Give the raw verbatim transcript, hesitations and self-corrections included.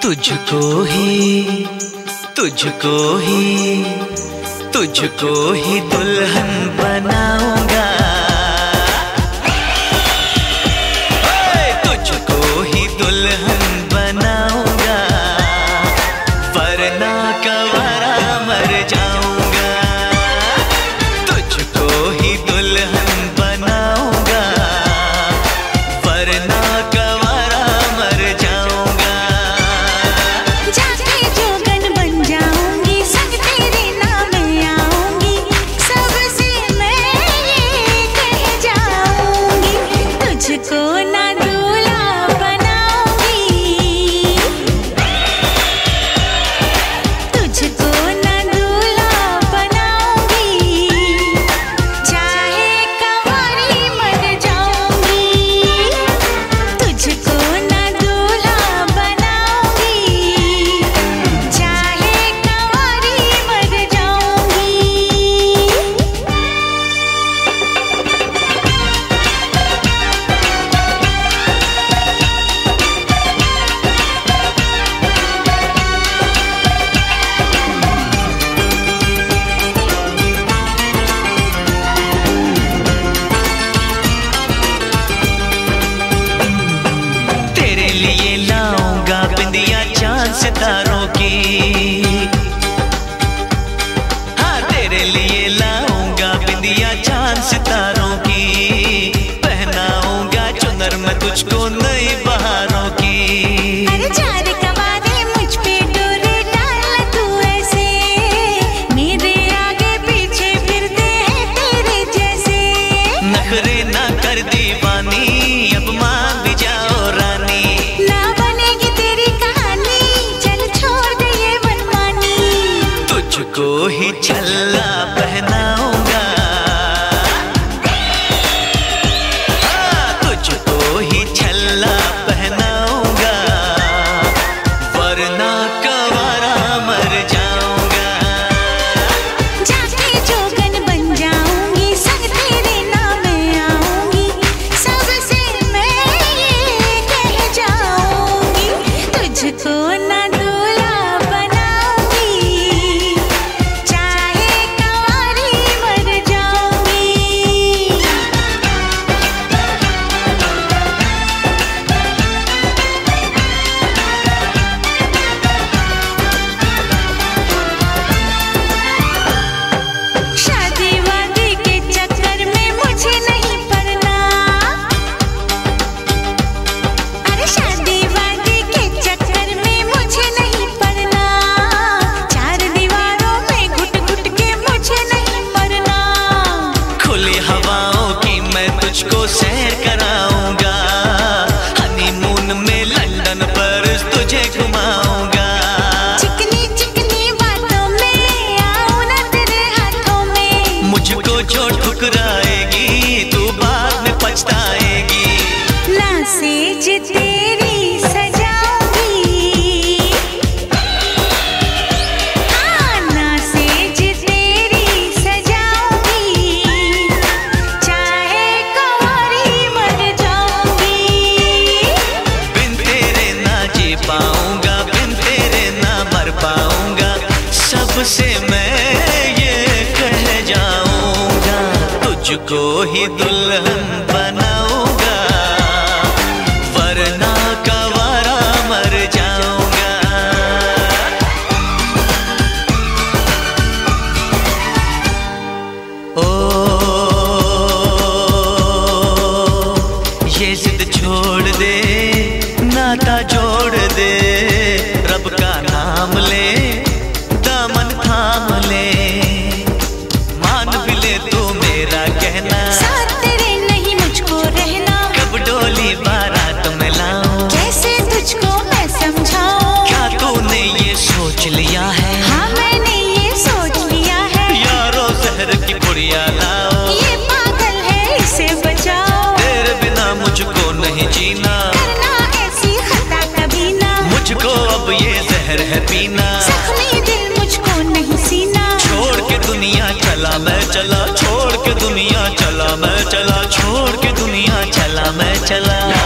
तुझको ही तुझको ही तुझको ही दुल्हन बनाऊंगा, तुझको ही दुल्हन बनाऊंगा, वरना कवारा मर जाऊंगा। तुझको ही दुल्हन बनाऊंगा, वरना कवारा मर जाऊंगा। जाके जोगन बन जाऊंगी, संग तेरे नाम आऊंगी, सबसे मैं ये कह जाऊंगी, तुझको ना दूल्हा बनाऊंगी, तुझको ना दूल्हा बनाऊंगी, चाहे कंवारी मर जाऊंगी, तुझको ना दूल्हा बनाऊंगी, चाहे कंवारी मर जाऊंगी। तेरे लिए लाऊंगा बिंदिया चांद सितारों की, हाँ तेरे लिए लाऊंगा बिंदिया चांद सितारों की, पहनाऊंगा चुनर मैं तुझको नई बहारों की। अरे चार कवारे मुझ पे डोरे डाल तू ऐसे, मेरे आगे पीछे फिरते हैं तेरे जैसे, नखरे ना कर दीवानी, अब मान भी जाओ रानी, ना बनेगी तेरी कहानी, चल छोड़ दे ये मनमानी, तुझको ही छल्ला पहनाऊंगा, हाँ, तुझको ही छल्ला पहनाऊंगा, वरना कवारा मर जाऊंगा। जाके जोगन बन जाऊंगी, संग तेरे नाम आऊंगी, सबसे मैं ये कह जाऊंगी, तुझको ना दूल्हा बनाऊंगी, चाहे कंवारी मर जाऊंगी। शादी वादी के चक्कर में मुझे नहीं पड़ना, अरे शादी वादी के चक्कर में मुझे नहीं पड़ना, चार दीवारों में घुट घुट के मुझे नहीं मरना, खुली हवाओं की मैं तुझको सैर कराऊंगा, हनीमून में लंदन पर तुझे घुमाऊंगा, चिकनी चिकनी बातों में आऊं ना तेरे हाथों में, मुझको जो ठुकराएगी तू बाद में पछताएगी, ना सेज तेरी सजाऊंगी, हाँ ना सेज तेरी सजाऊंगी, चाहे कंवारी मर जाऊंगी, बिन तेरे ना जी पाऊंगा, बिन तेरे ना मर पाऊंगा, सबसे मैं ये कह जाऊंगा, तुझको ही दुल्हन बनाऊंगा, वरना कवारा मर जाऊंगा। ओ ये जिद छोड़ दे, नाता जोड़ दे, रब का नाम ले, दामन थाम ले, मान भी ले तू मेरा कहना, साथ तेरे नहीं मुझको रहना, कब डोली बारात में लाऊं, कैसे तुझको मैं समझाऊं, क्या तूने ये सोच लिया है, हाँ मैंने ये सोच लिया है, यारो जहर की पुड़िया लाओ, ये पागल है इसे बचाओ, तेरे बिना मुझको नहीं जीना, करना ऐसी खता कभी ना, मुझको अब ये जहर है पीना, जख्मी दिल मुझको नहीं सीना, छोड़ के दुनिया चला मैं चला, छोड़ के दुनिया चला मैं चला, छोड़ के दुनिया चला मैं चला।